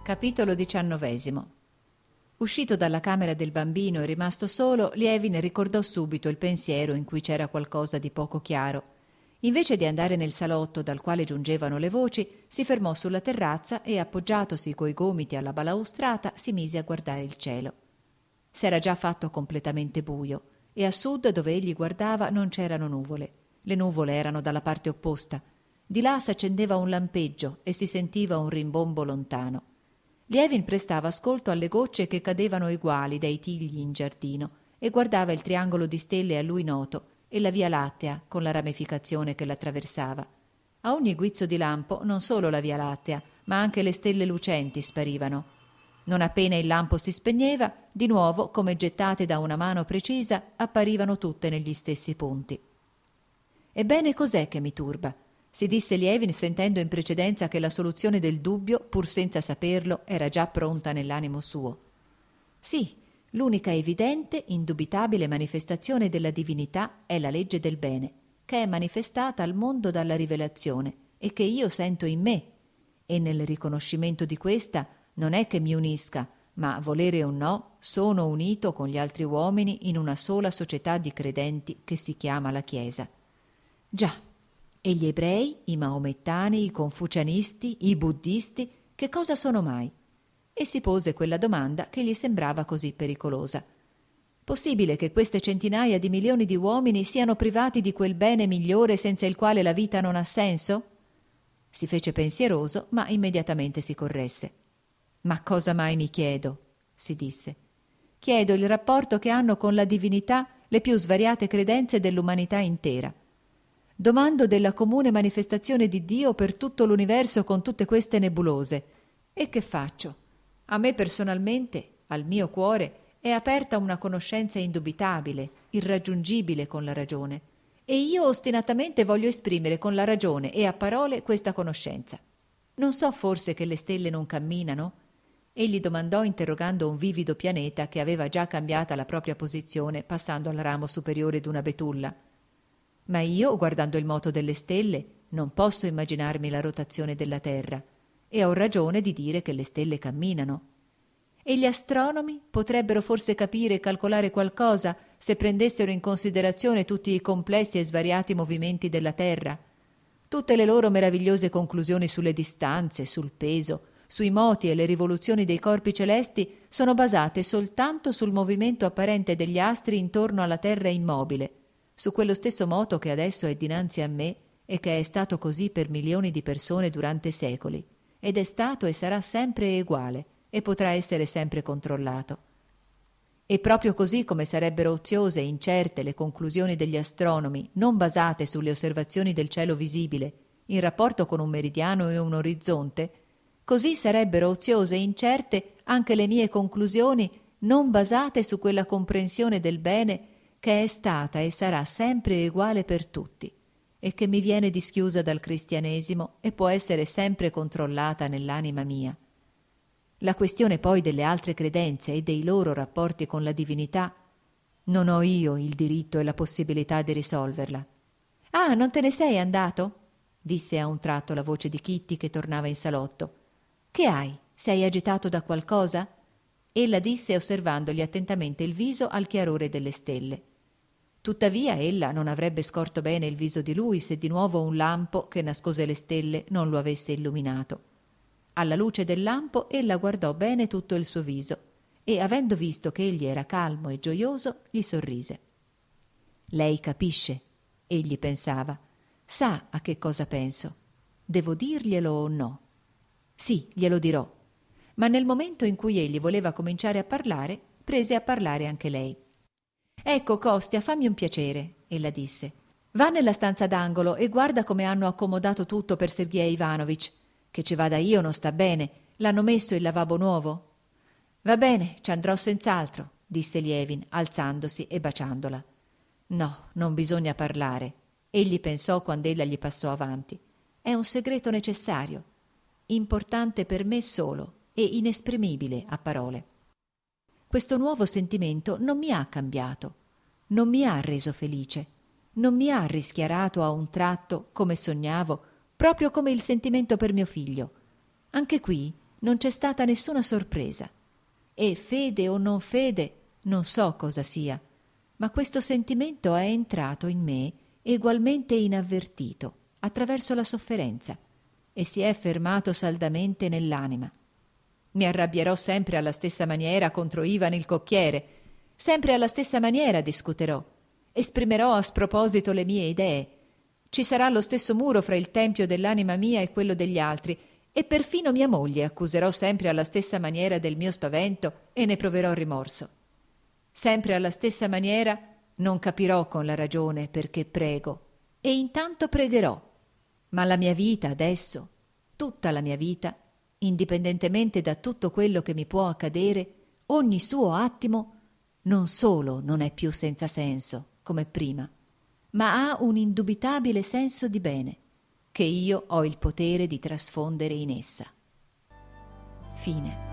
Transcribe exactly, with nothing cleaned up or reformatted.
Capitolo diciannovesimo. Uscito dalla camera del bambino e rimasto solo, Lievin ricordò subito il pensiero in cui c'era qualcosa di poco chiaro. Invece di andare nel salotto dal quale giungevano le voci, si fermò sulla terrazza e, appoggiatosi coi gomiti alla balaustrata, si mise a guardare il cielo. S'era già fatto completamente buio e a sud, dove egli guardava, non c'erano nuvole. Le nuvole erano dalla parte opposta. Di là s'accendeva un lampeggio e si sentiva un rimbombo lontano. Lievin prestava ascolto alle gocce che cadevano eguali dai tigli in giardino e guardava il triangolo di stelle a lui noto e la Via Lattea con la ramificazione che l'attraversava. A ogni guizzo di lampo non solo la Via Lattea, ma anche le stelle lucenti sparivano. Non appena il lampo si spegneva, di nuovo, come gettate da una mano precisa, apparivano tutte negli stessi punti. «Ebbene, cos'è che mi turba?» si disse Lievin, sentendo in precedenza che la soluzione del dubbio, pur senza saperlo, era già pronta nell'animo suo. Sì, l'unica evidente, indubitabile manifestazione della divinità è la legge del bene, che è manifestata al mondo dalla rivelazione e che io sento in me, e nel riconoscimento di questa non è che mi unisca, ma, volere o no, sono unito con gli altri uomini in una sola società di credenti che si chiama la Chiesa. Già, e gli ebrei, i maomettani, i confucianisti, i buddisti, che cosa sono mai? E si pose quella domanda che gli sembrava così pericolosa. Possibile che queste centinaia di milioni di uomini siano privati di quel bene migliore senza il quale la vita non ha senso? Si fece pensieroso, ma immediatamente si corresse. «Ma cosa mai mi chiedo?» si disse. «Chiedo il rapporto che hanno con la divinità le più svariate credenze dell'umanità intera. Domando della comune manifestazione di Dio per tutto l'universo con tutte queste nebulose. E che faccio? A me personalmente, al mio cuore, è aperta una conoscenza indubitabile, irraggiungibile con la ragione, e io ostinatamente voglio esprimere con la ragione e a parole questa conoscenza. Non so forse che le stelle non camminano?» Egli domandò, interrogando un vivido pianeta che aveva già cambiata la propria posizione passando al ramo superiore d'una betulla. «Ma io, guardando il moto delle stelle, non posso immaginarmi la rotazione della Terra, e ho ragione di dire che le stelle camminano. E gli astronomi potrebbero forse capire e calcolare qualcosa se prendessero in considerazione tutti i complessi e svariati movimenti della Terra? Tutte le loro meravigliose conclusioni sulle distanze, sul peso, sui moti e le rivoluzioni dei corpi celesti sono basate soltanto sul movimento apparente degli astri intorno alla Terra immobile, su quello stesso moto che adesso è dinanzi a me e che è stato così per milioni di persone durante secoli, ed è stato e sarà sempre eguale e potrà essere sempre controllato. E proprio così come sarebbero oziose e incerte le conclusioni degli astronomi non basate sulle osservazioni del cielo visibile in rapporto con un meridiano e un orizzonte, così sarebbero oziose e incerte anche le mie conclusioni non basate su quella comprensione del bene che è stata e sarà sempre uguale per tutti e che mi viene dischiusa dal cristianesimo e può essere sempre controllata nell'anima mia. La questione poi delle altre credenze e dei loro rapporti con la divinità non ho io il diritto e la possibilità di risolverla». «Ah, non te ne sei andato?» disse a un tratto la voce di Kitty che tornava in salotto. «Che hai? Sei agitato da qualcosa?» Ella disse, osservandogli attentamente il viso al chiarore delle stelle. Tuttavia ella non avrebbe scorto bene il viso di lui se di nuovo un lampo che nascose le stelle non lo avesse illuminato. Alla luce del lampo ella guardò bene tutto il suo viso e, avendo visto che egli era calmo e gioioso, gli sorrise. «Lei capisce», egli pensava, «sa a che cosa penso. Devo dirglielo o no?» «Sì, glielo dirò». Ma nel momento in cui egli voleva cominciare a parlare, prese a parlare anche lei. «Ecco, Kostya, fammi un piacere», ella disse. «Va nella stanza d'angolo e guarda come hanno accomodato tutto per Sergej Ivanovich. Che ci vada io non sta bene. L'hanno messo il lavabo nuovo?» «Va bene, ci andrò senz'altro», disse Lievin, alzandosi e baciandola. «No, non bisogna parlare», egli pensò quand'ella gli passò avanti. «È un segreto necessario, importante per me solo e inesprimibile a parole. Questo nuovo sentimento non mi ha cambiato, non mi ha reso felice, non mi ha rischiarato a un tratto, come sognavo, proprio come il sentimento per mio figlio. Anche qui non c'è stata nessuna sorpresa. E fede o non fede, non so cosa sia, ma questo sentimento è entrato in me egualmente inavvertito, attraverso la sofferenza, e si è fermato saldamente nell'anima. Mi arrabbierò sempre alla stessa maniera contro Ivan il cocchiere, sempre alla stessa maniera discuterò, esprimerò a sproposito le mie idee. Ci sarà lo stesso muro fra il tempio dell'anima mia e quello degli altri, e perfino mia moglie accuserò sempre alla stessa maniera del mio spavento e ne proverò rimorso. Sempre alla stessa maniera non capirò con la ragione perché prego, e intanto pregherò. Ma la mia vita adesso, tutta la mia vita, indipendentemente da tutto quello che mi può accadere, ogni suo attimo, non solo non è più senza senso, come prima, ma ha un indubitabile senso di bene, che io ho il potere di trasfondere in essa. Fine.